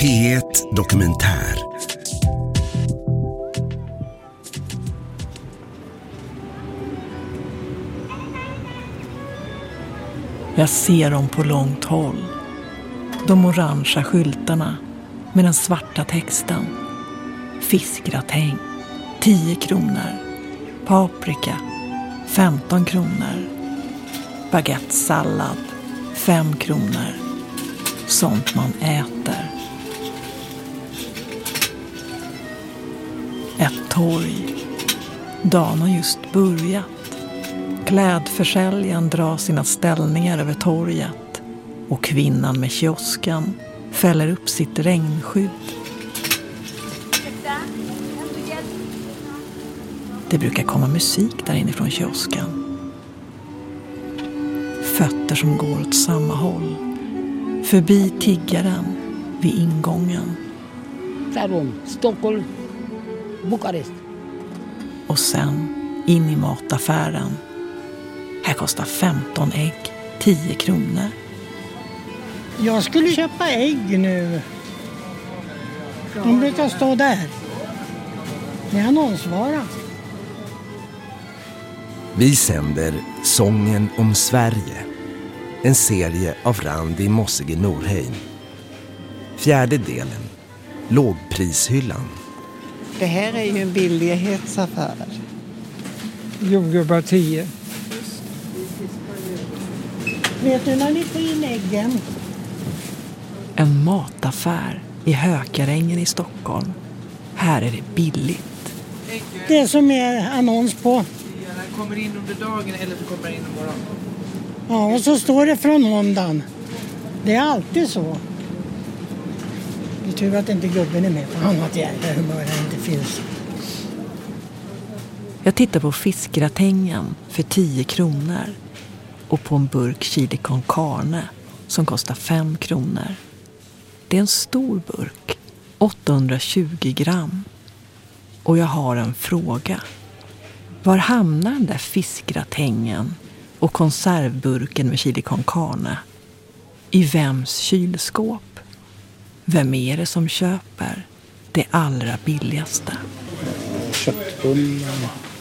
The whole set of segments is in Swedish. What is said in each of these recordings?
P1 Dokumentär. Jag ser dem på långt håll. De orangea skyltarna med den svarta texten. Fiskgratäng, 10 kronor. Paprika, 15 kronor. Baguettesallad, 5 kronor. Sånt man äter. Ett torg. Dagen har just börjat. Klädförsäljaren drar sina ställningar över torget och kvinnan med kiosken fäller upp sitt regnskydd. Det brukar komma musik där inifrån kiosken. Fötter som går åt samma håll. Förbi tiggaren vid ingången. Stockholm, Bukarest. Och sen in i mataffären. Här kostar 15 ägg 10 kronor. Jag skulle köpa ägg nu. De brukar stå där. Det är annonsvara. Vi sänder Sången om Sverige. En serie av Randi Mossige Norheim. 4:e delen. Lågprishyllan. Det här är ju en billighetsaffär. Jordgubbar 10. Vet du när ni får in äggen? En mataffär i Hökarängen i Stockholm. Här är det billigt. Det som är annons på. Den kommer in under dagen eller så kommer den in imorgon. Ja, och så står det från måndagen. Det är alltid så. Det är tur att inte gubben är med på annat jävla humör där inte finns. Jag tittar på fiskgratängen för 10 kronor. Och på en burk chili con carne som kostar 5 kronor. Det är en stor burk, 820 gram. Och jag har en fråga. Var hamnar den där fiskgratängen och konservburken med chili con carne? I vems kylskåp? Vem är det som köper det allra billigaste? Köttbullar.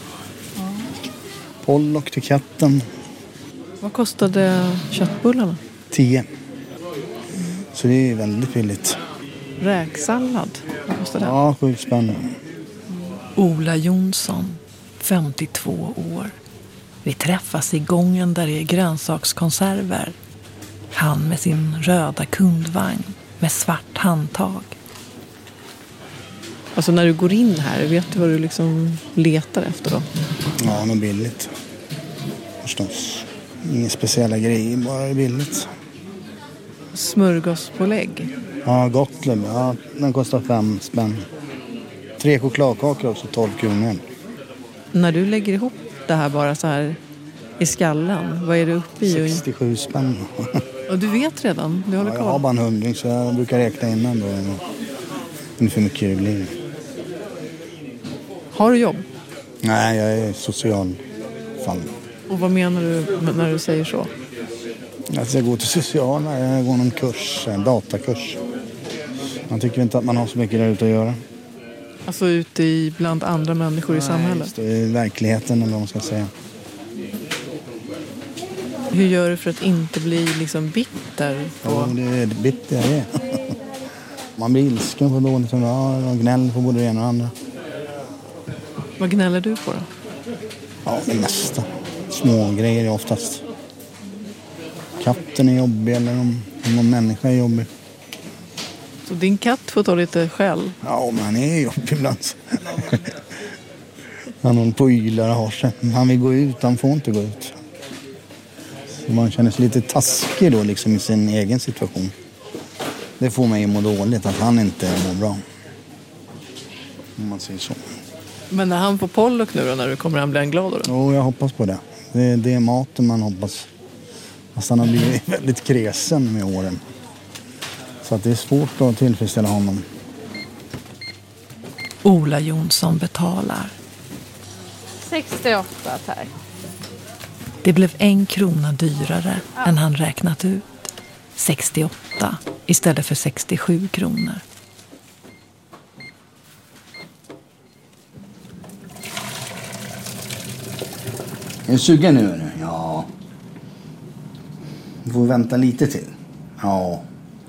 Pollock till katten. Vad kostade köttbullarna? 10. Så det är väldigt billigt. Räksallad, vad kostade det? Ja, 7 spänn. Ola Jonsson, 52 år. Vi träffas i gången där det är grönsakskonserver. Han med sin röda kundvagn med svart handtag. Alltså när du går in här, vet du vad du liksom letar efter då? Ja, något billigt. Förstås. Inga speciella grejer, bara det billigt. Smörgåspålägg. Ja, Gottlieb. Ja, den kostar 5 spänn. 3 chokladkakor också, 12 kronor. När du lägger ihop det här bara så här i skallen, vad är det uppe i? 67 spänn. Och du vet redan, du håller Ja, koll. jag har bara en 100 så jag brukar räkna innan då. Ungefär mycket det blir. Har du jobb? Nej, jag är social fall. Och vad menar du när du säger så? Alltså jag går till sociala, jag går någon kurs, en datakurs. Man tycker inte att man har så mycket där ute att göra. Alltså ute bland andra människor i samhället? Just det, i verkligheten eller vad man ska säga. Hur gör du för att inte bli liksom bitter? Ja, det är bitter jag är. Man blir ilsken på dåligt humör och gnäller på både det ena och andra. Vad gnäller du på då? Ja, det mesta. Små grejer är oftast. Katten är jobbig eller om någon människa är jobbig. Så din katt får ta lite skäll? Ja, men han är jobbig ibland. Han håller på och ylar och har sig. Han vill gå ut, han får inte gå ut. Så man känner sig lite taskig då liksom i sin egen situation. Det får mig att må dåligt att han inte mår bra. Om man säger så. Men när han får pollock nu då, när du kommer han bli glad då? Jo, jag hoppas på det. Det är maten man hoppas. Fast han har blivit väldigt kresen med åren. Så att det är svårt att tillfredsställa honom. Ola Jonsson betalar. 68 tack. Det blev 1 krona dyrare än han räknat ut. 68 istället för 67 kronor. Är du sugen nu eller? Ja. Du får vänta lite till. Ja.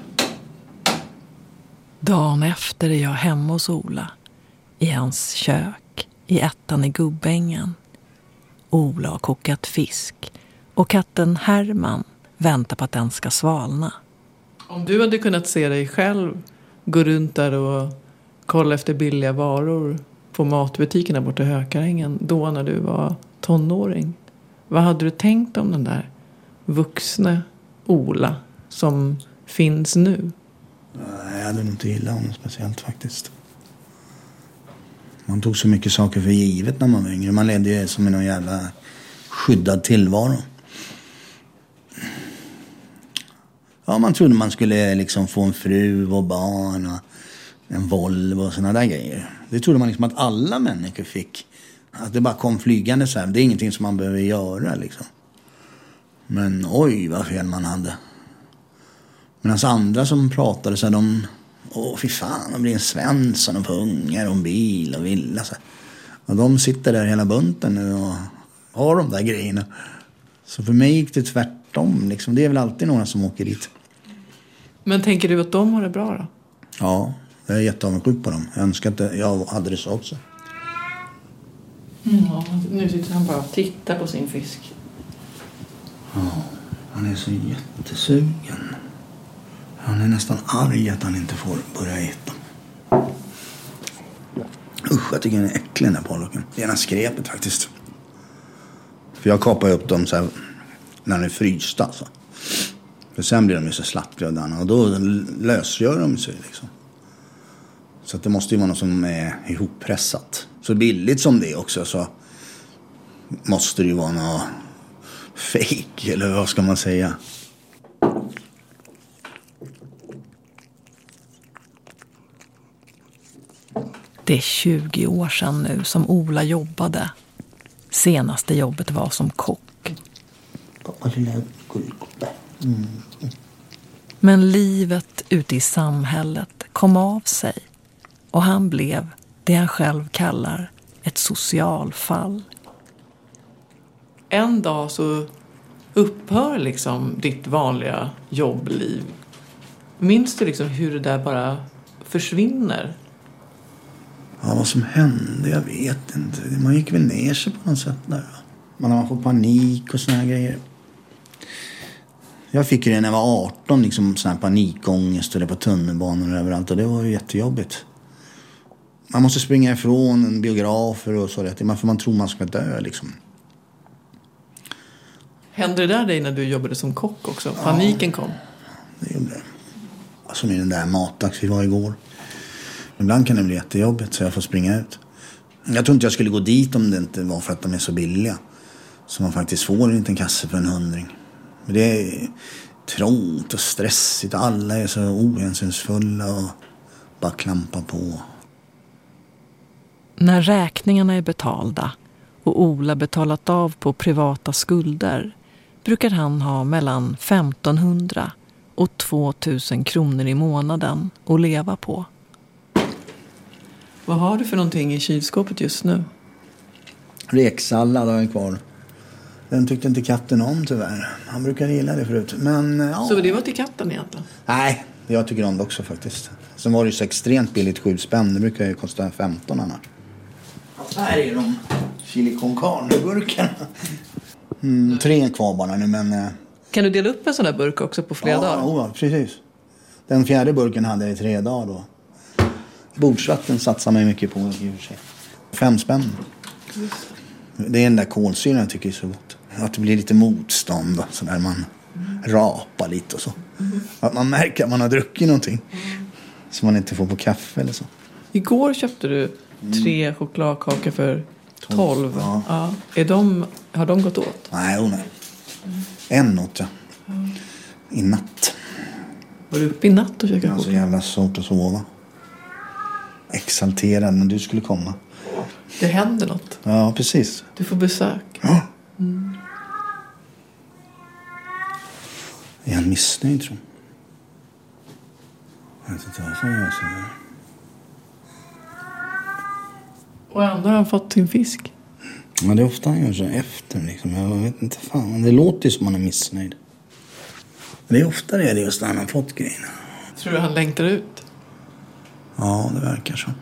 Dagen efter är jag hemma hos Ola. I hans kök, i ettan i Gubbängen. Ola har kokat fisk. Och katten Herman väntar på att den ska svalna. Om du hade kunnat se dig själv gå runt där och kolla efter billiga varor på matbutikerna borta i Hökarängen då när du var tonåring. Vad hade du tänkt om den där vuxna Ola som finns nu? Jag hade nog inte gillat honom speciellt faktiskt. Man tog så mycket saker för givet när man var yngre. Man ledde ju som i någon jävla skyddad tillvaro. Ja, man trodde man skulle liksom få en fru och barn och en Volvo och såna där grejer. Det trodde man liksom att alla människor fick. Att det bara kom flygande så här. Det är ingenting som man behöver göra liksom. Men oj vad fel man hade. Men alltså andra som pratade så här, de... fy fan, de blir en Svensson och ungar och en bil och villa så här. Och de sitter där hela bunten nu och har de där grejerna. Så för mig gick det tvärtom liksom. Det är väl alltid några som åker dit. Men tänker du att de har det bra då? Ja, jag är jätteavundsjuk på dem. Jag önskar att jag hade det så också. Ja, nu sitter han bara och tittar på sin fisk. Ja, han är så jättesugen. Han är nästan arg att han inte får börja äta. Usch, jag tycker den är äcklig den där pålocken. Det är ena skrepet faktiskt. För jag kapar upp dem så här när de är frysta alltså. För sen blir de ju så slappriga och då lösgör de sig liksom. Så att det måste ju vara något som är ihoppressat. Så billigt som det är också så måste det ju vara något fake eller vad ska man säga. Det är 20 år sedan nu som Ola jobbade. Senaste jobbet var som kock. Men livet ute i samhället kom av sig. Och han blev det han själv kallar ett socialfall. En dag så upphör liksom ditt vanliga jobbliv. Minns du liksom hur det där bara försvinner? Ja, vad som hände, jag vet inte. Man gick väl ner sig på något sätt där. Man har fått panik och såna här grejer. Jag fick ju det när jag var 18, liksom sån här panikångest och det på tunnelbanor och överallt. Och det var ju jättejobbigt. Man måste springa ifrån en biografer och så. För man tror man ska dö liksom. Hände det där dig när du jobbade som kock också? Paniken kom? Det gjorde det. Som i den där matdags vi var igår. Ibland kan det bli jättejobbigt så jag får springa ut. Jag tror inte jag skulle gå dit om det inte var för att de är så billiga. Så man faktiskt får en liten kasse för 100. Men det är trångt och stressigt. Alla är så ohänsynsfulla och bara klampar på. När räkningarna är betalda och Ola betalat av på privata skulder brukar han ha mellan 1500 och 2000 kronor i månaden att leva på. Vad har du för någonting i kylskåpet just nu? Reksallad har jag kvar. Den tyckte inte katten om tyvärr. Han brukar gilla det förut. Men, ja. Så det var till katten egentligen? Nej, jag tycker om det också faktiskt. Sen var det ju så extremt billigt 7 spänn. Det brukar ju kosta 15 annars. Här är de chili con carne-burkarna. 3 kvar bara nu men... Kan du dela upp en sån där burk också på flera dagar? Ja, precis. Den 4:e burken hade jag i 3 dagar då. Bordsvatten satsar mig mycket på i och för sig. 5 spänn. Det är den där kolsyran jag tycker är så gott. Att det blir lite motstånd då, så där man rapar lite och så. Att man märker att man har druckit någonting. Som man inte får på kaffe eller så. Igår köpte du 3 chokladkakor för 12. Ja. Ja. Har de gått åt? Nej. En åt jag. I natt. Var du uppe i natt och käkade Jag var så jävla svårt att sova. Exalterad när du skulle komma. Det händer något. Ja, precis. Du får besök. Ja. Är han missnöjd tror jag? Jag vet inte vad jag säger. Och ändå har han fått sin fisk. Ja, det är ofta han gör så efter liksom. Jag vet inte fan. Det låter ju som man är missnöjd. Det är ofta det just när han har fått grejerna. Tror du han längtar ut? Ja, det verkar så.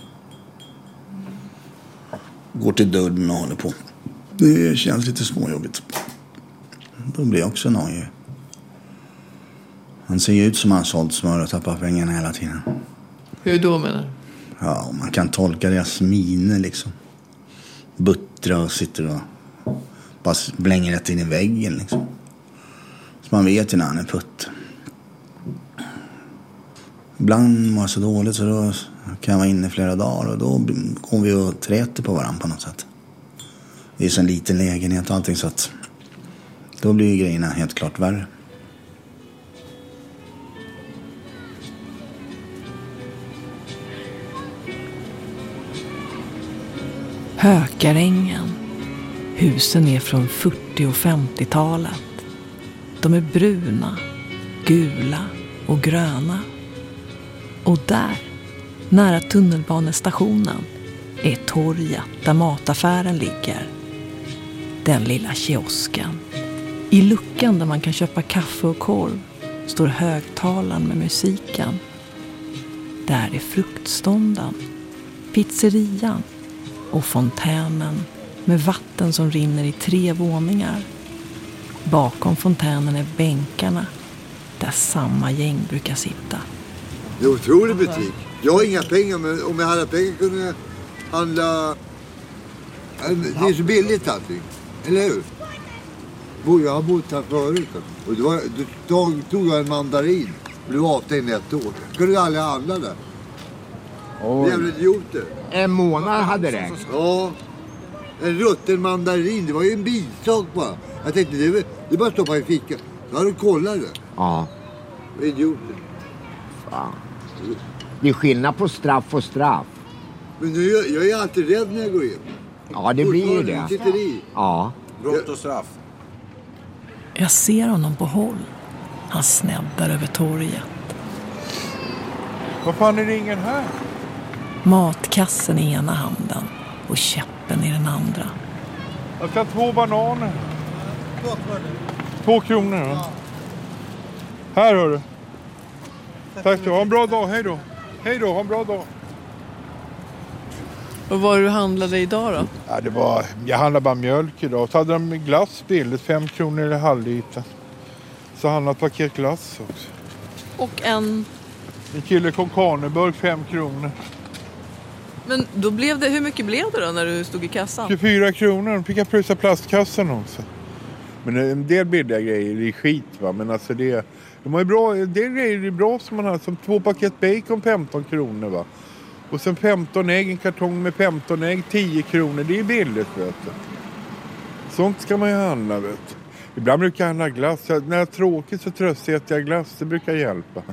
Går till dörren och håller på. Det känns lite småjobbigt. Då blir jag också nöjd. Han ser ju ut som han har sålt smör och tappar pengarna hela tiden. Hur då menar du? Ja, man kan tolka deras miner liksom. Buttra och sitter och bara blänger rätt in i väggen liksom. Så man vet ju när han är putt. Ibland var det så dåligt så då kan jag vara inne flera dagar och då går vi och träter på varandra på något sätt. Det är så en liten lägenhet och allting så att då blir ju grejerna helt klart värre. Hökarängen. Husen är från 40- och 50-talet. De är bruna, gula och gröna. Och där, nära tunnelbanestationen, är torget där mataffären ligger. Den lilla kiosken. I luckan där man kan köpa kaffe och korv står högtalaren med musiken. Där är fruktstånden, pizzerian och fontänen med vatten som rinner i 3 våningar. Bakom fontänen är bänkarna där samma gäng brukar sitta. Det är en otrolig butik. Jag har inga pengar, men om jag hade pengar kunde jag handla... Det är så billigt allting, eller hur? Jag har bott här förut. Och då tog jag en mandarin och blev avstängd 1 år. Skulle du aldrig handla där? Jävla idioter. En månad hade det. Ja. En rutten mandarin, det var ju en bisak bara. Jag tänkte, det är bara att stoppa i fickan. Så har du kollat det. Ja. Idioter. Fan. Det är skillnad på straff och straff. Men nu, jag är alltid rädd när jag går in. Ja, det blir ju det. Sitter i. Ja. Brott och straff. Jag ser honom på håll. Han sneddar över torget. Vad fan är det ingen här? Matkassen i ena handen och käppen i den andra. Jag ska ha 2 bananer. 2 kronor, ja. Här hör du. Tack du. Ha en bra dag. Hej då. Hej då. Ha en bra dag. Och vad du handlade idag då? Ja, jag handlade bara mjölk idag. Så hade de glass billigt. 5 kronor eller halvliter. Så handlade ett paket glass också. Och en kille konkarneburk 5 kronor. Men då blev det, hur mycket blev det då när du stod i kassan? 24 kronor. Då fick jag pröjsa plastkassan också. Men en del billiga grejer är skit va. Men alltså de har ju bra, en del grejer är bra som man har. Som 2 paket bacon 15 kronor va. Och sen 15 ägg, en kartong med 15 ägg 10 kronor. Det är billigt vet du. Sånt ska man ju handla vet du. Ibland brukar jag handla glass. När jag är tråkigt så tröstar jag glass. Det brukar hjälpa.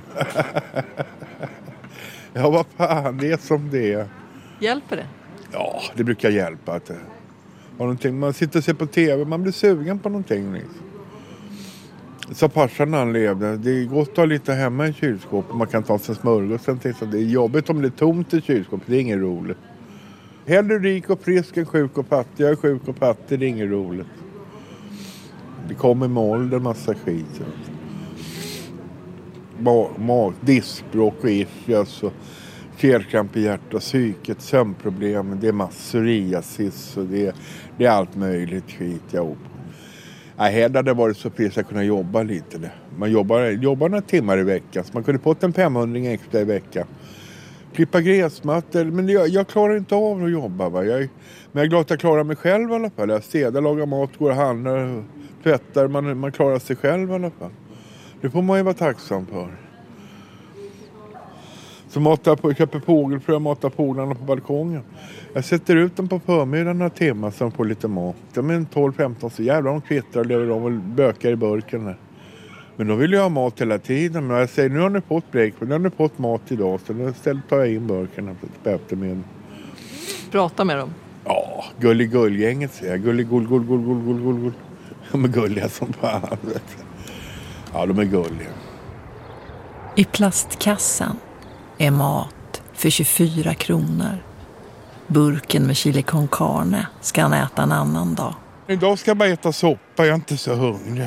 Ja vad fan, det är som det är. Hjälper det? Ja, det brukar hjälpa. Att man sitter och ser på tv, man blir sugen på någonting. Liksom. Så farsan han levde. Det är gott att ha lite hemma i kylskåpet. Man kan ta sig en smörgås. Det är jobbigt om det är tomt i kylskåpet. Det är inget roligt. Hellre rik och frisk än sjuk och fattig. Jag är sjuk och fattig, det är inget roligt. Det kommer med ålder massa skit. Diskbråck och ischias och felkramp i hjärta, psyket, sömnproblem, det är psoriasis och det är allt möjligt skit jag upp. Jag hade varit så pris att kunna jobba lite där. Man jobbar några timmar i veckan så man kunde fått en 500 extra i veckan. Klippa gräsmattor, men jag klarar inte av att jobba va. Men jag är glad att jag klarar mig själv i alla fall. Jag städar, lagar mat, går och handlar, tvättar, man klarar sig själv i alla fall. Det får man ju vara tacksam för. Så köper fågelfrö och matar fåglarna på balkongen. Jag sätter ut dem på förmiddagen några timmar så de får lite mat. De är 12-15 så jävlar de kvittrar och lever om och bökar i burken där. Men då vill jag ha mat hela tiden. Men jag säger nu har ni fått breakfast, nu har ni fått mat idag. Så då tar jag in burkarna på eftermiddagen. Prata med dem. Ja, gull-gänget säger jag. Gull. De är gulliga som fan. Ja, de är gulliga. I plastkassen är mat för 24 kronor. Burken med chili con carne ska han äta en annan dag. Idag ska jag bara äta soppa, jag är inte så hungrig.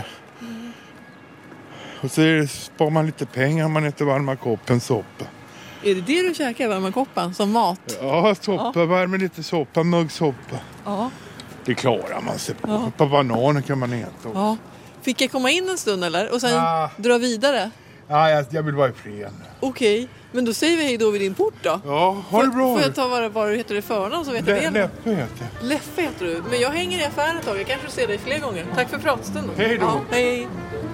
Och så sparar man lite pengar om man inte varmar koppen soppa. Är det du käkar, varma koppan, som mat? Ja, soppa, värmer lite soppa, muggsoppa. Ja. Det klarar man sig på. Ja. Ett par bananer kan man äta också. Ja. Fick jag komma in en stund eller? Och sen dra vidare? Ja, jag vill vara i fred. Okej, men då säger vi hej då vid din port då. Ja, ha det bra. Får jag ta vad du heter i förnamn så vet jag det? Leffe heter jag. Leffe heter du, men jag hänger i affären ett tag. Jag kanske ser dig fler gånger. Tack för pratstunden. Hej då. Ja, hej.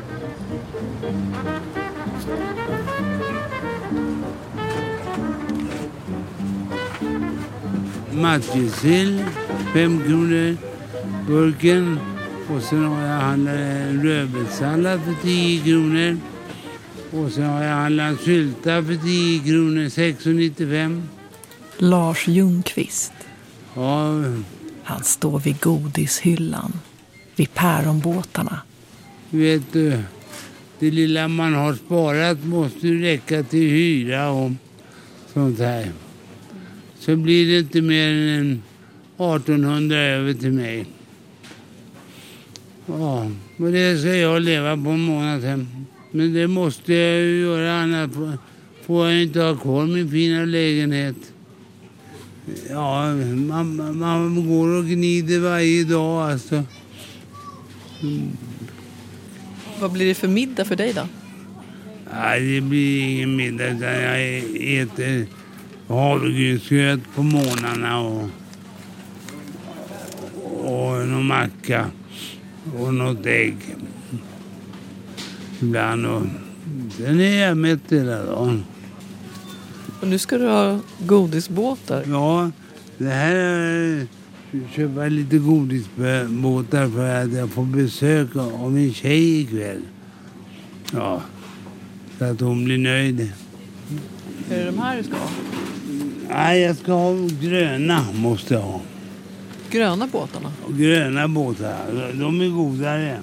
Matjessill, 5 kronor burken. Och sen har jag handlat en rödbetssallad för 10 kronor. Och sen har jag handlat sylta för 10 kronor, 6,95. Lars Ljungqvist. Ja. Han står vid godishyllan, vid päronbåtarna. Vet du, det lilla man har sparat måste ju räcka till hyra och sånt här. Så blir det inte mer än 1800 över till mig. Ja, och det ska jag leva på en månad hem. Men det måste jag ju göra, annars får jag inte ha kvar min fina lägenhet. Ja, man går och gnider varje dag alltså. Vad blir det för middag för dig då? Nej, det blir ingen middag utan jag äter havregrynsgröt på morgnarna och någon macka och något ägg ibland och sen är jag mätt hela dagen. Och nu ska du ha godisbåtar? Ja, det här är köpa lite godisbåtar för att jag får besök av en tjej ikväll. Ja, så att hon blir nöjd. Är det de här du ska ha? Nej, jag ska ha gröna måste jag ha. Gröna båtarna? Gröna båtar, de är godare.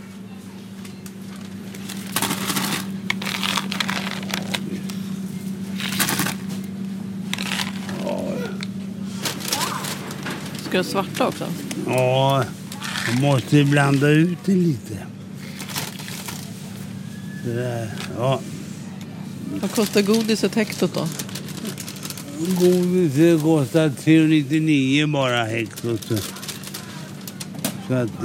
Ska du ha svarta också? Ja, jag måste blanda ut det lite. Där, ja. Vad kostar godiset hektot då? Godiset kostar 3,99 bara hektot. Så att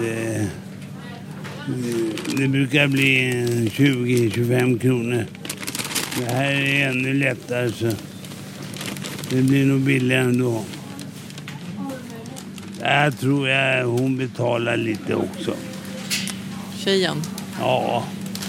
det brukar bli 20-25 kronor. Det här är ännu lättare så det blir nog billigare ändå. Jag tror hon betalar lite också. Tjejen? Ja.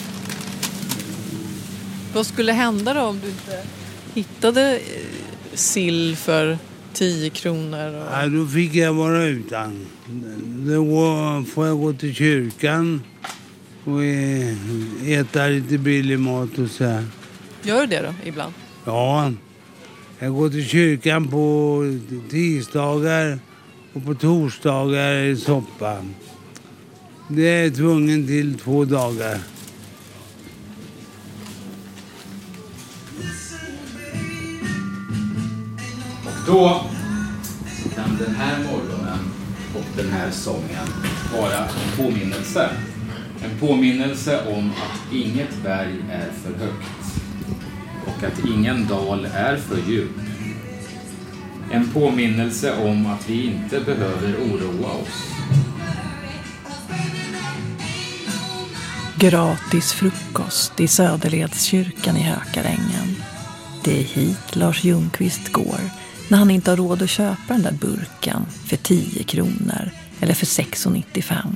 Vad skulle hända då om du inte hittade sill för 10 kronor? Och... Ja, då fick jag vara utan. Då får jag gå till kyrkan och äta lite billig mat och så här. Gör du det då ibland? Ja, jag går till kyrkan på tisdagar och på torsdagar i soppa. Det är tvungen till 2 dagar. Då kan den här morgonen och den här sången vara en påminnelse. En påminnelse om att inget berg är för högt och att ingen dal är för djup. En påminnelse om att vi inte behöver oroa oss. Gratis frukost i Söderledskyrkan i Hökarängen. Det är hit Lars Ljungqvist går när han inte har råd att köpa den där burken för 10 kronor eller för 6,95.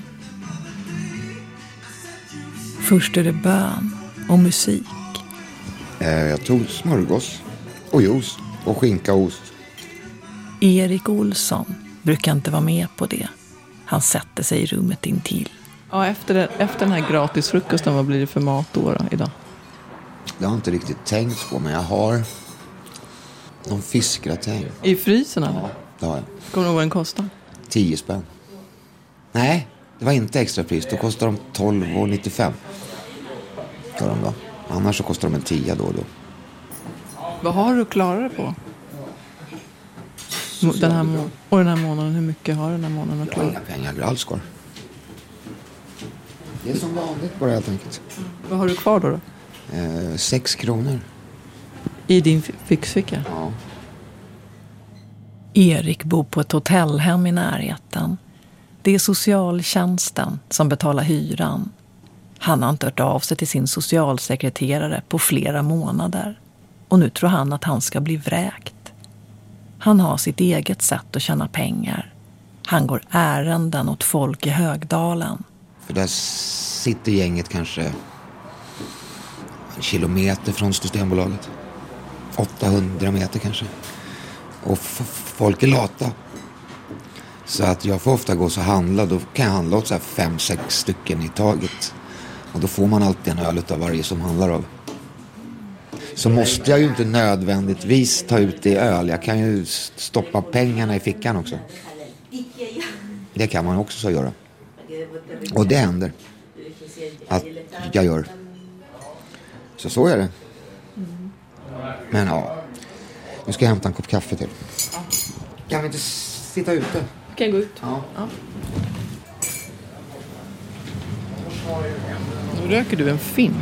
Först är det bön och musik. Jag tog smörgås och juice och skinka och ost. Erik Olsson brukar inte vara med på det. Han sätter sig i rummet intill. Ja, efter den här gratisfrukosten, vad blir det för mat då idag? Jag har inte riktigt tänkt på, men jag har någon fiskgratäng. I frysen eller? Ja, det har jag. Kommer du ihåg vad den kostar? 10 spänn. Nej, det var inte extra pris. Då kostar de 12,95. Ska de då. Annars så kostar de en 10 då och då. Vad har du att klara det på? Den här månaden, hur mycket har den här månaden att klara? Inga pengar alls kvar. Det är som vanligt bara helt enkelt. Vad har du kvar då? 6 kronor. I din fixficka? Ja. Erik bor på ett hotellhem i närheten. Det är socialtjänsten som betalar hyran. Han har inte hört av sig till sin socialsekreterare på flera månader. Och nu tror han att han ska bli vräkt. Han har sitt eget sätt att tjäna pengar. Han går ärenden åt folk i Högdalen. För där sitter gänget kanske 1 kilometer från Systembolaget. 800 meter kanske. Och folk är lata. Så att jag får ofta gå och handla. Då kan jag handla åt 5-6 stycken i taget. Och då får man alltid en öl av varje som handlar av. Så måste jag ju inte nödvändigtvis ta ut det i öl. Jag kan ju stoppa pengarna i fickan också. Det kan man också så göra. Och det händer att jag gör. Så är det. Men ja, nu ska jag hämta en kopp kaffe till. Kan vi inte sitta ute? Kan jag gå ut? Ja. Nu röker du en fin.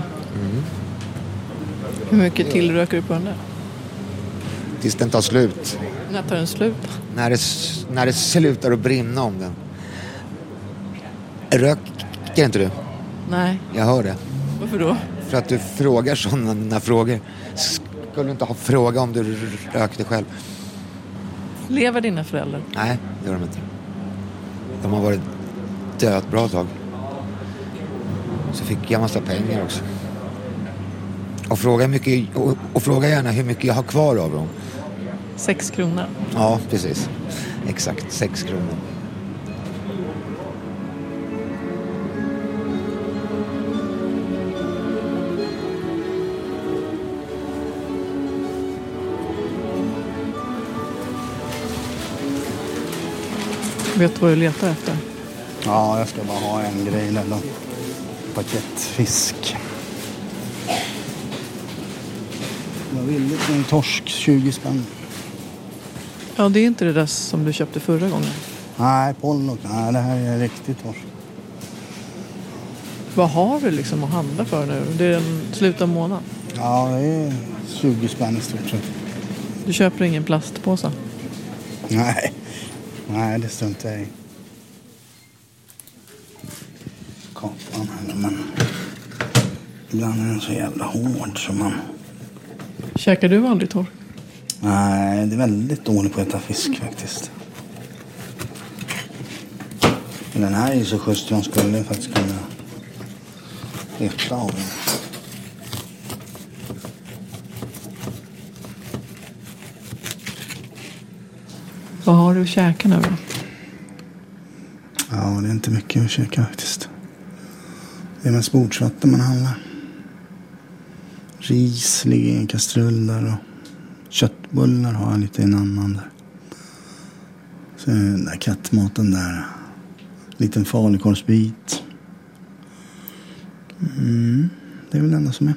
Hur mycket till röker du på den där? Tills den tar slut. När tar den slut? När det slutar att brinna om den. Röker inte du? Nej. Jag hör det. Varför då? För att du frågar sådana frågor. Skulle du inte ha fråga om du rökte själv? Lever dina föräldrar? Nej, det gör de inte. De har varit döda ett bra tag. Så fick jag massa pengar också. Och fråga gärna hur mycket jag har kvar av dem. 6 kronor? Ja, precis. Exakt, 6 kronor. Vet du vad du letar efter? Ja, jag ska bara ha en grej eller paket fisk. Jag vill en torsk, 20 spänn. Ja, det är inte det där som du köpte förra gången. Nej, pollock. Nej, det här är riktigt torsk. Vad har du liksom att handla för nu? Det är en slut av månad. Ja, det är 20 spänn i stort sett. Du köper ingen plastpåse? Nej, det står inte i. Kapan här, men ibland är den så jävla hård som man... Käkar du aldrig torsk? Nej, det är väldigt dåligt på att äta fisk faktiskt. Men den här är ju så schysst jag skulle faktiskt kunna äta av den. Vad har du att käka nu då? Ja, det är inte mycket att käka faktiskt. Det är mest bordsvatten man handlar. Ris ligger i en kastrull där och köttbullar har jag lite i en annan där. Så är den där kattmaten där. En liten falukorvsbit. Det är väl det enda som är.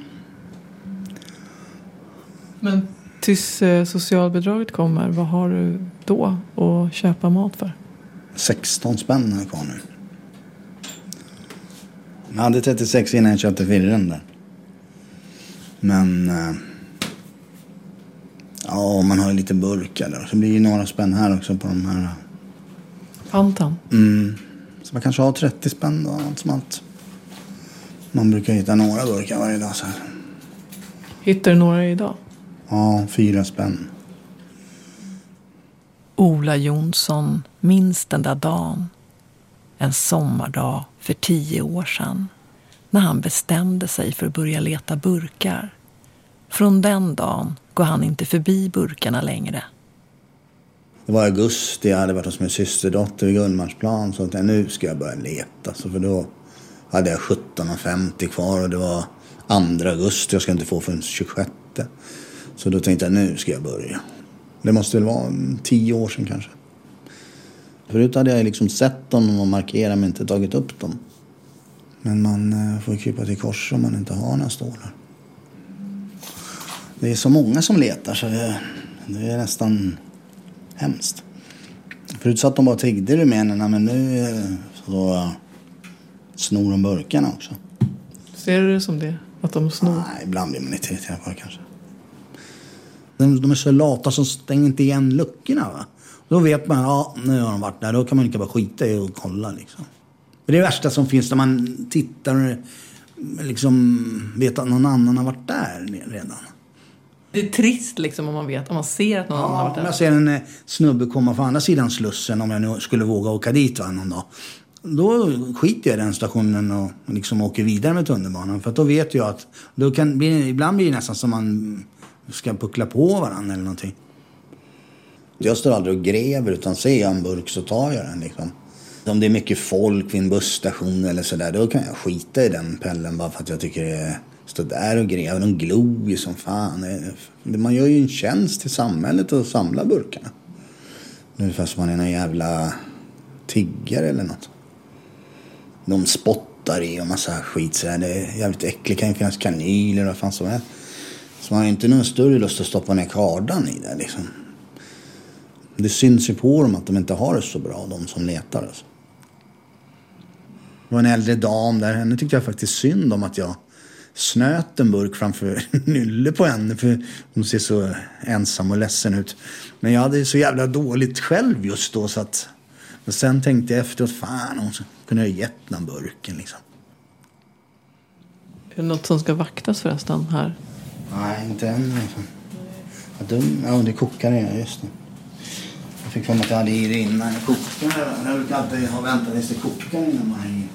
Men tills socialbidraget kommer, vad har du då att köpa mat för? 16 spänn är kvar nu. Jag hade 36 innan jag köpte 4 där. Men ja, man har ju lite burkar där. Så blir det några spänn här också på de här. Pantan? Så man kanske har 30 spänn då, allt som allt. Man brukar hitta några burkar varje dag så här. Hittar du några idag? Ja, 4 spänn. Ola Jonsson minns den där dagen. En sommardag för 10 år sedan. När han bestämde sig för att börja leta burkar. Från den dagen går han inte förbi burkarna längre. Det var augusti, jag hade varit hos min systerdotter i Gullmarsplan. Så att nu ska jag börja leta. Så för då hade jag 17,50 kvar och det var 2 augusti. Jag ska inte få förrän 26. Så då tänkte jag nu ska jag börja. Det måste väl vara 10 år sedan kanske. Förut hade jag liksom sett dem och markerat men inte tagit upp dem. Men man får krypa till kors om man inte har några stålar. Det är så många som letar så det är nästan hemskt. Förut satt de bara och tiggde rumänerna, men nu så snor de burkarna också. Ser du det som det? Att de snor? Nej, ibland blir man lite irriterad på det kanske. De är så lata som stänger inte igen luckorna, va? Då vet man, ja, nu har de varit där. Då kan man inte bara skita i och kolla liksom. Det är det värsta som finns när man tittar och liksom vet att någon annan har varit där redan. Det är trist liksom om man ser att någon annan har varit där. Om jag ser en snubbe komma från andra sidan Slussen, om jag nu skulle våga åka dit någon dag. Då skiter jag i den stationen och liksom åker vidare med tunnelbanan. För att då vet jag att då ibland blir det nästan som man ska puckla på varandra eller någonting. Jag står aldrig och gräver, utan ser jag en burk så tar jag den liksom. Om det är mycket folk vid en busstation eller sådär, då kan jag skita i den pellen bara för att jag tycker det står där och gräver. De glor ju som fan. Man gör ju en tjänst till samhället och samlar burkarna. Nu fast man är en jävla tiggare eller något. De spottar i och massa skit så här. Det är jävligt äckligt. Det kan ju finnas kanyler och vad fan som helst. Så man har inte någon större lust att stoppa ner kardan i det liksom. Det syns ju på dem att de inte har det så bra, de som letar. Alltså. Det var en äldre dam där. Henne tyckte jag faktiskt synd om att jag snöt en burk framför nylle på henne. För hon ser så ensam och ledsen ut. Men jag hade så jävla dåligt själv just då. Så att, och sen tänkte jag efteråt, fan, hon kunde ha gett den burken liksom. Är det något som ska vaktas förresten här? Nej, inte än. Ja, det kokar det, just det. Jag fick för mig att jag hade i det innan jag kokade. Jag brukar alltid ha väntat tills det kokar innan man har i.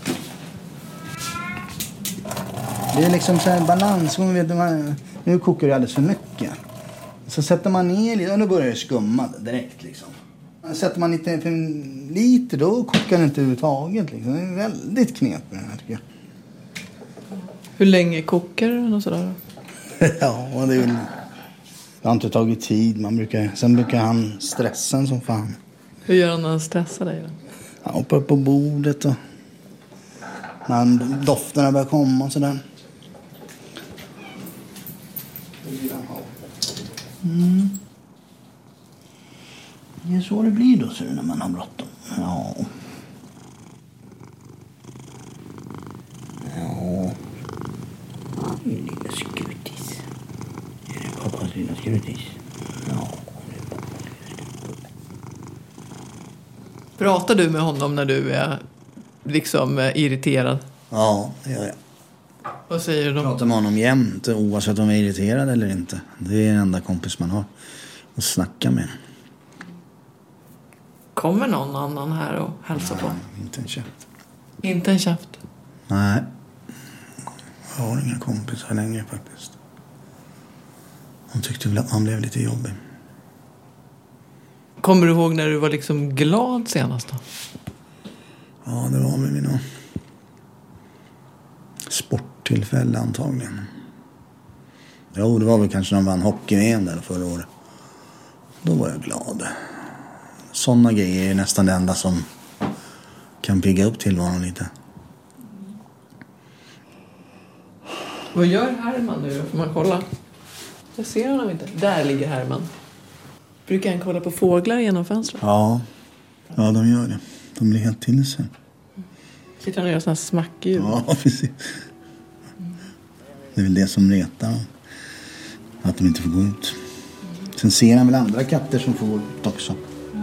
Det är liksom så här balans. Nu kokar det alldeles för mycket. Så sätter man ner lite och då börjar det skumma direkt liksom. Sätter man lite för lite då kokar det inte överhuvudtaget liksom. Det är väldigt knepigt det här tycker jag. Hur länge kokar den och sådär? Ja, det är väl... Det har inte tagit tid. Sen brukar han stressa en som fan. Hur gör han när han stressar dig då? Han hoppar upp på bordet och när dofterna börjar komma och sådär. Det är så det blir då, så när man har bråttom. Ja. Lilla skutis. Är det pappas lilla skutis? Ja. Pratar du med honom när du är liksom irriterad? Ja, det gör jag. Vad säger du då? Jag pratar med honom jämt, oavsett om jag är irriterad eller inte. Det är den enda kompis man har att snacka med. Kommer någon annan här och hälsar på? Inte en käft. Inte en käft? Nej. Jag har inga kompisar längre faktiskt. Hon tyckte väl att man blev lite jobbig. Kommer du ihåg när du var liksom glad senast då? Ja, det var med mina sporttillfälle antagligen. Jo, det var väl kanske när man vann hockey-VM där förra året. Då var jag glad. Sådana grejer är nästan det enda som kan pigga upp tillvaron lite. Vad gör Herman nu då? Får man kolla? Jag ser honom inte. Där ligger Herman. Brukar han kolla på fåglar genom fönstret? Ja, de gör det. De blir helt till sig. Sitter han och gör sådana här smackljud? Ja, precis. Det är väl det som retar dem. Att de inte får gå ut. Sen ser han väl andra katter som får gå ut också.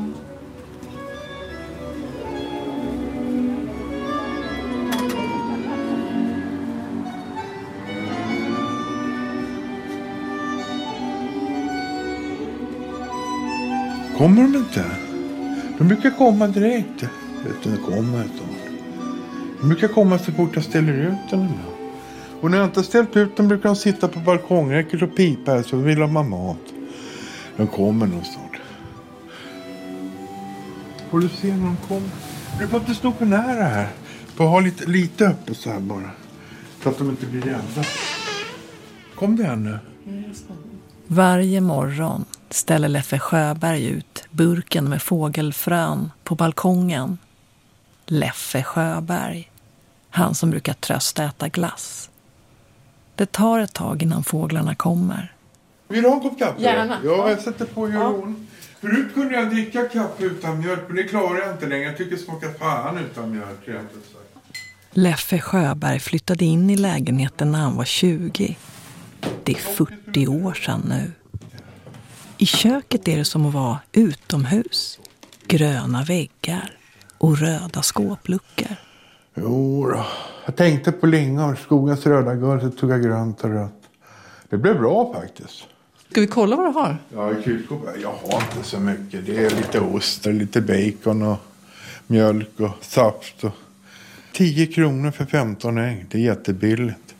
Kommer de inte? De brukar komma direkt. Utan det kommer ett år. De brukar komma så fort jag ställer ut den ibland. Och när jag inte har ställt ut dem brukar de sitta på balkongräcket och pipa här så vill de ha mat. De kommer nog snart. Får du se när de kommer? Du får inte stå för nära här. Får ha lite öppet så här bara. Så att de inte blir rädda. Kom det här nu. Varje morgon ställer Leffe Sjöberg ut burken med fågelfrön på balkongen. Leffe Sjöberg, han som brukar tröstäta glass. Det tar ett tag innan fåglarna kommer. Vill du ha en kopp kaffe? Gärna. Ja, jag sätter på euron. Förut kunde jag dricka kaffe utan mjölk, men det klarar jag inte längre. Jag tycker det smakar fan utan mjölk. Leffe Sjöberg flyttade in i lägenheten när han var 20. Det är 40 år sedan nu. I köket är det som att vara utomhus. Gröna väggar och röda skåpluckor. Jo då. Jag tänkte på lingon, skogens röda guld, så tog jag grönt och rött. Det blev bra faktiskt. Ska vi kolla vad du har? Ja, i kylskåpet. Jag har inte så mycket. Det är lite ost och lite bacon och mjölk och saft. Och 10 kronor för 15 ägg. Det är jättebilligt.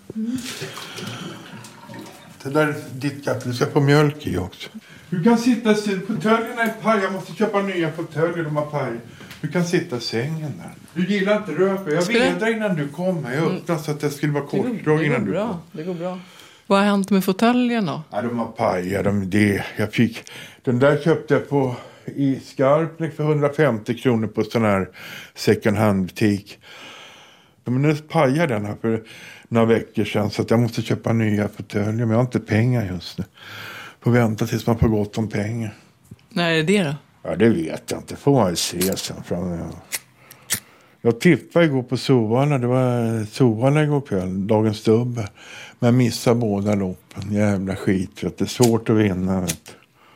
Det där är ditt kaffe. Du ska få mjölk i också. Du kan sitta i fåtöljerna i paj. Jag måste köpa nya fåtöljer. De har paj. Du kan sitta i sängen där. Du gillar inte röka. Jag vedrar innan du kommer. Jag öppnade så att det skulle vara kortdrag innan du kom. Det går bra. Vad har hänt med fåtöljen då? Ja, de har pajat. Den där köpte jag i Skarpnäck för 150 kronor på sån här second hand-butik. Men nu pajade den här för några veckor sedan, så att jag måste köpa nya fåtöljer. Men jag har inte pengar just nu. Får vänta tills man får gott om pengar. När är det då? Ja, det vet jag inte. Får man se sen framöver. Jag tippade igår på Sovalla. Det var Sovalla igår kväll. Dagens dubbel. Men jag missade båda loppen. Jävla skit. För att det är svårt att vinna. Vet.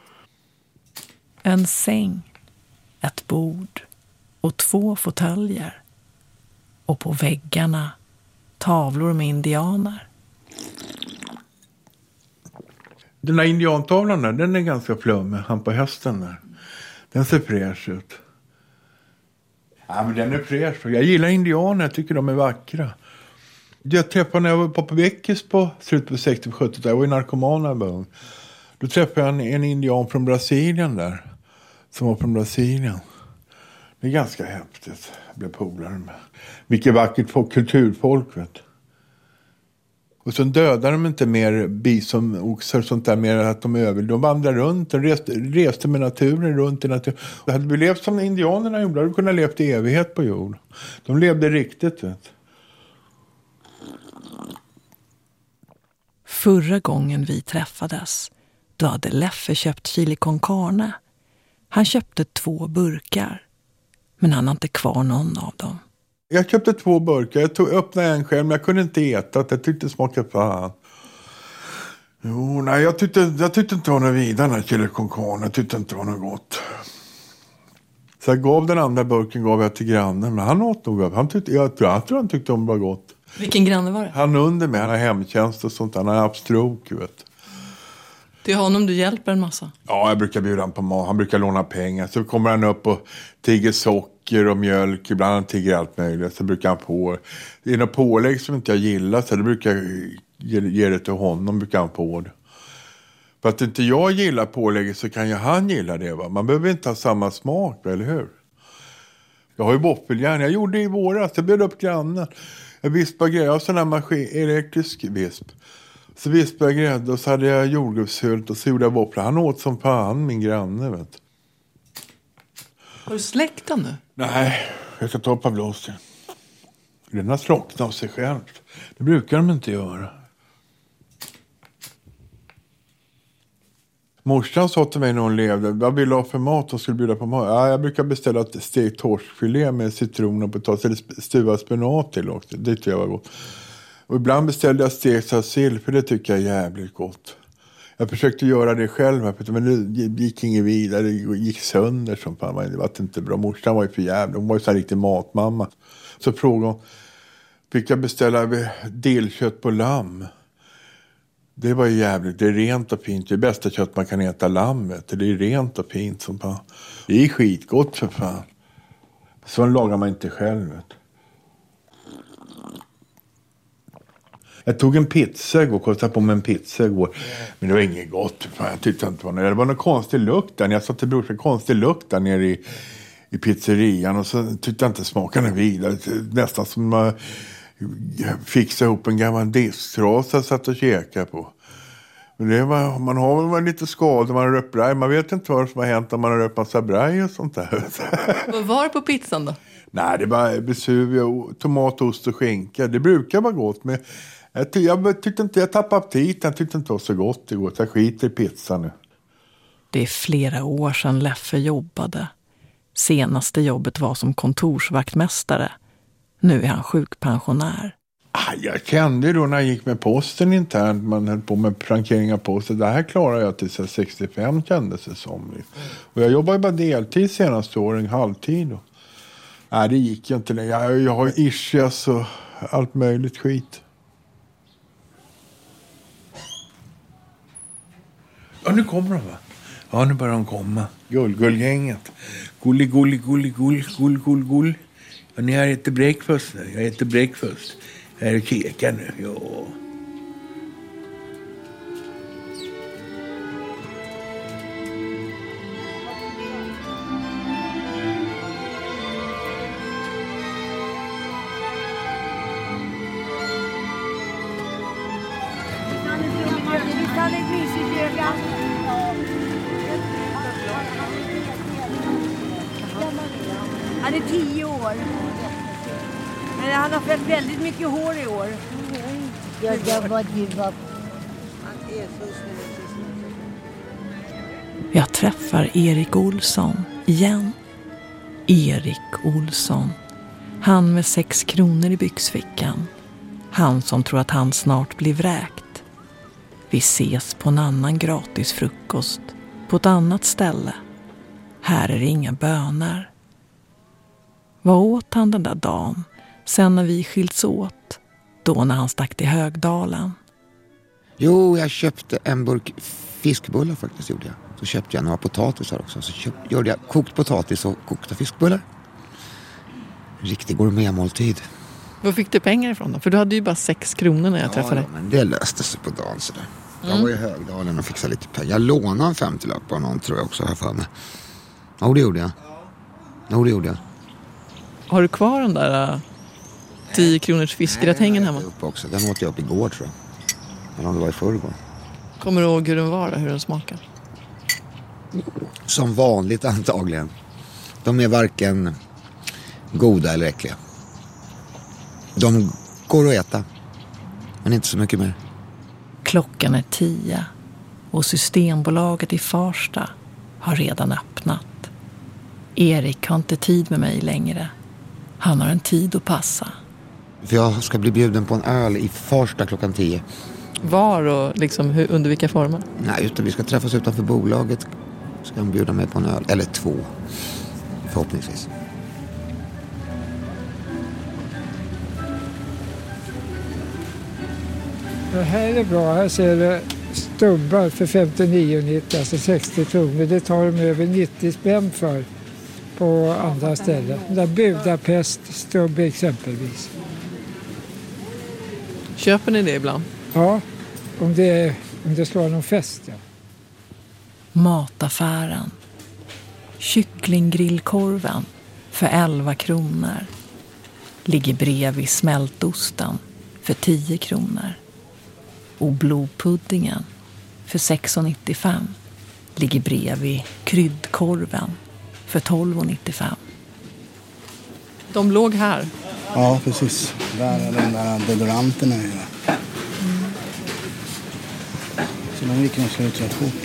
En säng, ett bord och 2 fåtöljer. Och på väggarna tavlor med indianer. Den här indiantavlan där, den är ganska flummig. Han på hästen där. Den ser fräsch ut. Ja, men den är fräsch. Jag gillar indianer. Jag tycker de är vackra. Jag träffade när jag var på Veckis på slutet på 60-70. Jag var i narkomanerna. Då träffade jag en indian från Brasilien där. Som var från Brasilien. Det är ganska häftigt. Jag blev polare med. Vilket vackert folk, kulturfolk, vet. Och så dödar de inte mer bisonoxar och sånt där, mer att de över. De vandrar runt och reste med naturen runt i naturen. Hade vi levt som indianerna gjorde, hade vi kunnat levt i evighet på jord. De levde riktigt, vet. Förra gången vi träffades, då hade Leffe köpt chili con carne. Han köpte 2 burkar, men han har inte kvar någon av dem. Jag köpte 2 burkar. Jag öppnade en själv, men jag kunde inte äta. Jag tyckte det smakade fan. Jo, nej, jag tyckte inte det var något vidare när chili con carne. Jag tyckte inte det var något gott. Så jag gav den andra burken till grannen. Men han åt nog. Jag tror han tyckte de var gott. Vilken granne var det? Han under mig. Han har hemtjänst och sånt. Han har haft stroke, vet. Till honom du hjälper en massa? Ja, jag brukar bjuda honom på mat. Han brukar låna pengar. Så kommer han upp och tigger socker och mjölk. Ibland han tigger allt möjligt. Så brukar han få. Det är något pålägg som inte jag gillar. Så det brukar jag ge det till honom. Brukar han få det. För att inte jag gillar pålägget så kan ju han gilla det, va. Man behöver inte ha samma smak, eller hur? Jag har ju våffeljärn. Jag gjorde det i våras. Jag bjöd upp grannen. Jag vispade grejer. Jag har sån här elektrisk visp. Så vispade jag grädde och så hade jag jordgubbssylt och så gjorde jag våfflor. Han åt som fan, min granne, vet. Har du släckt den nu? Nej, jag ska ta Pavlovsky. Den har slocknat av sig själv. Det brukar de inte göra. Morsan sa till mig när hon levde, vad vill du ha för mat och skulle bjuda på mat? Ja, jag brukar beställa ett stekt torskfilé med citron och potatis eller stuvad spenat till också. Det tycker jag var gott. Och ibland beställde jag stekt sill, för det tycker jag är jävligt gott. Jag försökte göra det själv, men det gick inget vidare. Det gick sönder som fan. Det var inte bra. Morsan var ju för jävla. Hon var ju så här riktig matmamma. Så frågade hon, fick jag beställa delkött på lamm? Det var ju jävligt. Det är rent och fint. Det är bästa kött man kan äta, lammet. Det är rent och fint som fan. Det är skitgott för fan. Så lagar man inte själv, vet. Jag tog en pizza igår, kostade på mig en pizza igår. Men det var inget gott. Fan, jag tyckte inte det var någon konstig lukt där. Jag sa till brorsan, konstig lukt där nere i pizzerian. Och så tyckte jag inte smakade vidare. Nästan som man fixade ihop en gammal disktrasa satt och käkade på. Men det var, man har väl lite skador, man har röpt braj. Man vet inte vad som har hänt när man har röpt massa braj och sånt där. Vad var det på pizzan då? Nej, det var Vesuvio, tomat, ost och skinka. Det brukar vara gott, men jag tyckte inte, jag tappade aptit. Jag tyckte inte det var så gott igår. Jag skiter i pizza nu. Det är flera år sedan Leffe jobbade. Senaste jobbet var som kontorsvaktmästare. Nu är han sjukpensionär. Jag kände då när jag gick med posten internt, man höll på med frankering av posten. Det här klarar jag till 65 kändes det som. Och jag jobbar ju bara deltid senaste åren, halvtid. Nej, det gick ju inte längre. Jag har ischias och allt möjligt skit. Ja, nu kommer de, va? Ja, nu börjar de komma. Gullgänget. Gull. Ja, ni har ätit breakfast nu. Jag äter breakfast. Jag är och kekar nu. Ja. Han är 10 år. Men han har fått väldigt mycket hår i år. Jag träffar Erik Olsson igen. Erik Olsson. Han med 6 kronor i byxfickan. Han som tror att han snart blir vräkt. Vi ses på en annan gratis frukost. På ett annat ställe. Här är det inga bönor. Vad åt han den där dagen? Sen när vi skilts åt. Då när han stack till Högdalen. Jo, jag köpte en burk fiskbullar faktiskt, gjorde jag. Så köpte jag några potatisar också. Så gjorde jag kokt potatis och kokta fiskbullar. Riktig gourmetmåltid. Var fick du pengar ifrån då? För du hade ju bara 6 kronor när jag träffade dig. Ja, men det löste sig på dagen sådär. Jag var i Högdalen och fixade lite pengar. Jag lånade en 50-lapp av någon, tror jag också, här för mig. Ja, det gjorde jag. Har du kvar den där 10 kronors fiskgratängen hemma? Också. Den åt jag upp igår, tror jag. Eller om det var i förrgår. Kommer du ihåg hur den var, hur den smakar? Som vanligt antagligen. De är varken goda eller äckliga. De går att äta. Men inte så mycket mer. Klockan är 10 och Systembolaget i Farsta har redan öppnat. Erik har inte tid med mig längre. Han har en tid att passa. För jag ska bli bjuden på en öl i Farsta klockan 10. Var och liksom under vilka former? Nej, utan vi ska träffas utanför bolaget. Ska han bjuda mig på en öl. Eller 2. Förhoppningsvis. Det här är bra. Här ser du stubbar för 59,90, alltså 60 kronor. Det tar de över 90 spänn för på andra ställen. Där Budapest stubb exempelvis. Köper ni det ibland? Ja, om det ska vara någon fest. Ja. Mataffären. Kycklinggrillkorven för 11 kronor. Ligger bredvid smältosten för 10 kronor. Och blodpuddingen för 6,95 ligger bredvid kryddkorven för 12,95. De låg här? Ja, precis. Där är de där deodoranterna. Så de gick nog slut rätt fort.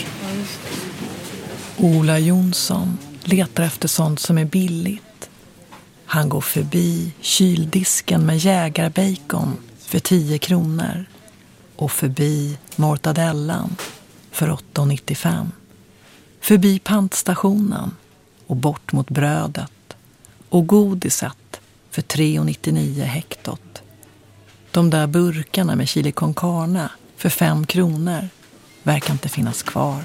Ola Jonsson letar efter sånt som är billigt. Han går förbi kyldisken med jägarbacon för 10 kronor. Och förbi mortadellan för 8,95. Förbi pantstationen och bort mot brödet. Och godiset för 3,99 hektot. De där burkarna med chili con carne för 5 kronor verkar inte finnas kvar.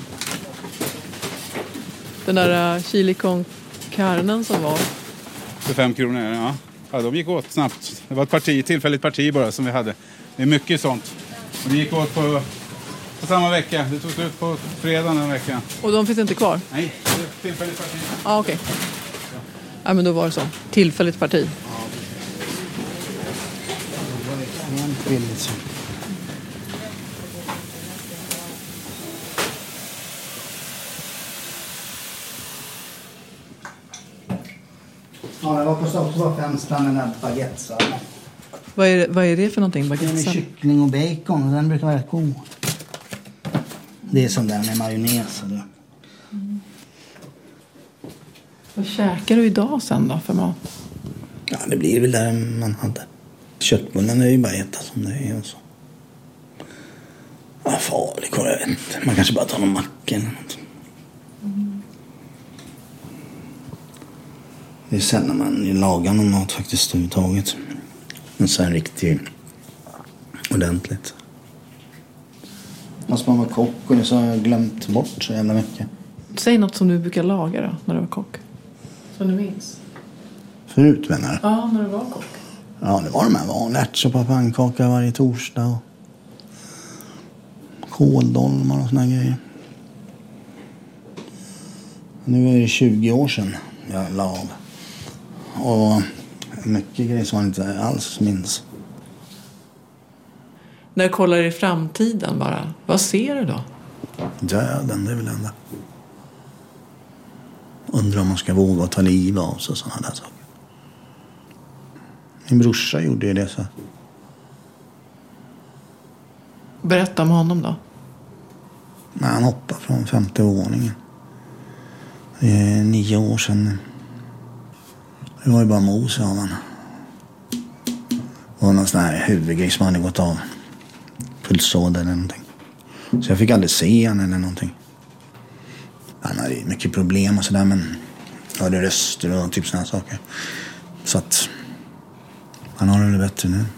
Den där chili con carnen som var... För 5 kronor, ja. Ja, de gick åt snabbt. Det var ett tillfälligt parti bara som vi hade. Det är mycket sånt. Och det gick åt på samma vecka. Det tog slut på fredagen den veckan. Och de finns inte kvar? Nej, det är ett tillfälligt parti. Ja, okej. Ja, men då var det så. Tillfälligt parti. Ja, det var på stopp så var 5 spänn en här baguette. Vad är det för någonting? Baguette? Det är kyckling och bacon och den brukar vara rätt god. Det är som där med majonnäs. Vad käkar du idag sen då för mat? Ja, det blir väl där man hade. Köttbullen är ju bara äta som det är och så. Ja, farligt, jag vet inte. Man kanske bara tar någon macka eller något. Det är sällan man lagar någon mat faktiskt överhuvudtaget. Men så här riktigt ordentligt. Fast man var kock och så har jag glömt bort så jävla mycket. Säg något som du brukar laga då, när du var kock. Som du minns. Förut, vänner? Ja, när du var kock. Ja, det var de här vanliga ärtsoppa och pannkaka varje torsdag. Och kåldolmar och såna grejer. Nu är det 20 år sedan jag la av. Och mycket grejer som man inte alls minns. När du kollar i framtiden bara, vad ser du då? Döden, det är väl enda. Undrar om man ska våga ta liv av sig och sådana där saker. Min brorsa gjorde ju det så. Berätta om honom då. Nej, han hoppade från 5:e våningen. Det är 9 år sedan. Det var ju bara mos av han. Det var någon sån här huvudgrej som hade gått av. Pulsåder eller någonting. Så jag fick aldrig se han eller någonting. Han hade mycket problem och sådär, men jag hörde röster och typ såna här saker. Så att han har det väl bättre nu.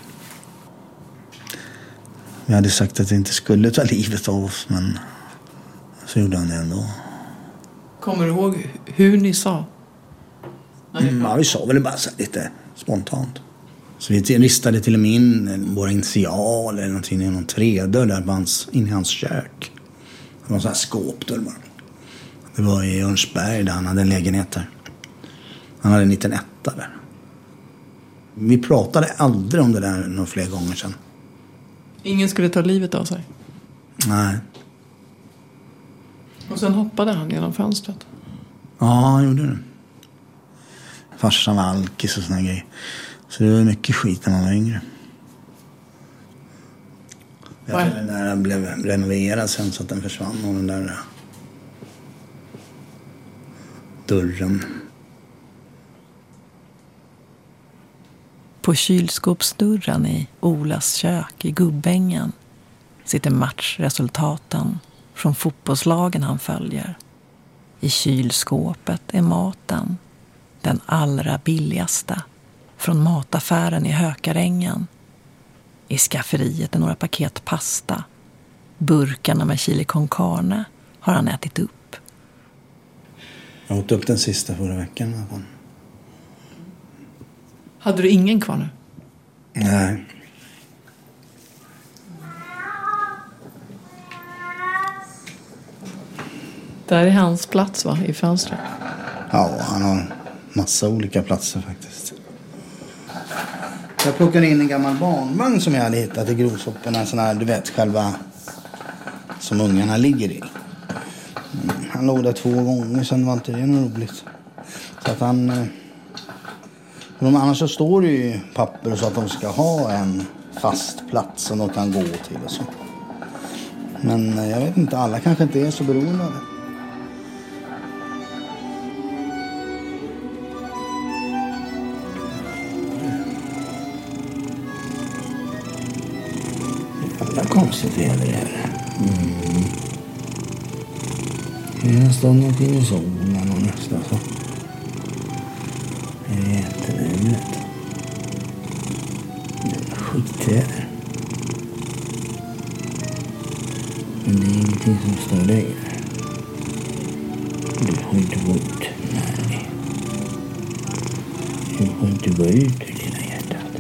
Vi hade sagt att det inte skulle ta livet av oss, men så gjorde han det ändå. Kommer du ihåg hur ni sa? Ja, vi sa väl bara så lite spontant. Så vi ristade till och med in våra initial eller någonting i någon trädörr där in i hans kök. Det var en sån här skåpdörr bara. Det var i Örnsberg där han hade en lägenhet där. Han hade en liten etta där. Vi pratade aldrig om det där några fler gånger sedan. Ingen skulle ta livet av sig? Nej. Och sen hoppade han genom fönstret? Ja, han gjorde det. Farsan var alkis och såna grejer. Så det var mycket skit när man var yngre. Jag tror den där blev renoverad sen så att den försvann och den där dörren. På kylskåpsdörren i Olas kök i Gubbängen sitter matchresultaten från fotbollslagen han följer. I kylskåpet är maten, den allra billigaste, från mataffären i Hökarängen. I skafferiet är några paket pasta. Burkarna med chili con carne har han ätit upp. Jag åt upp den sista förra veckan. Hade du ingen kvar nu? Nej. Där är hans plats va? I fönstret? Ja, han har massa olika platser faktiskt. Jag plockade in en gammal barnvagn som jag hade hittat i grovsopporna. En sån här, du vet, själva som ungarna ligger i. Han låg där 2 gånger, sen var inte det något roligt. Så att han... Annars så står det ju papper så att de ska ha en fast plats som de kan gå till och så. Men jag vet inte, alla kanske inte är så beroende av det. Jävla konstigt väder det här. Ena stunden finner solen och nästa så. Det är jättevädret. Det är skitväder. Men det är ingenting som stör dig. Du får inte gå ut. Nej. Du får inte gå ut ur dina hjärtat.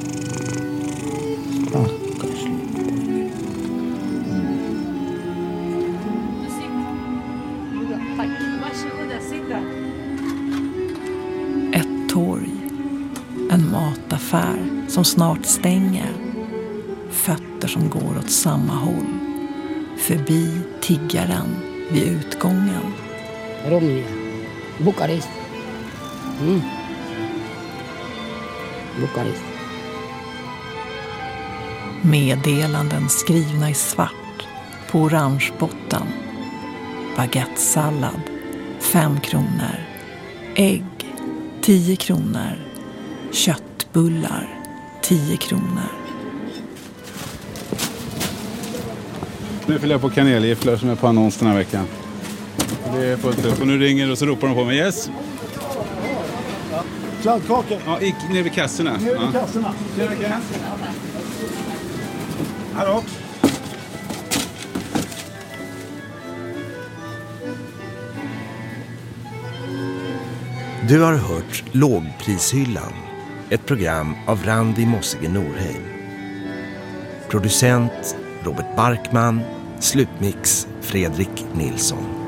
Stackars lille. Tack. Varsågoda, sitta. Ett torg. En mataffär som snart stänger. Fötter som går åt samma håll. Förbi tiggaren vid utgången. Romania. Bukarest. Bukarest. Meddelanden skrivna i svart på orange botten. Baguettesallad 5 kronor. Ägg 10 kronor. Köttbullar 10 kronor. Nu fyller jag på kanelgifflar som är på annons den här veckan. Det är fullt upp och nu ringer och så ropar de på mig. Yes. Kladdkakor? Ja, nere vid kassorna. Nere vid kassorna. Hallå? Du har hört Lågprishyllan, ett program av Randi Mossige Norheim. Producent Robert Barkman, slutmix Fredrik Nilsson.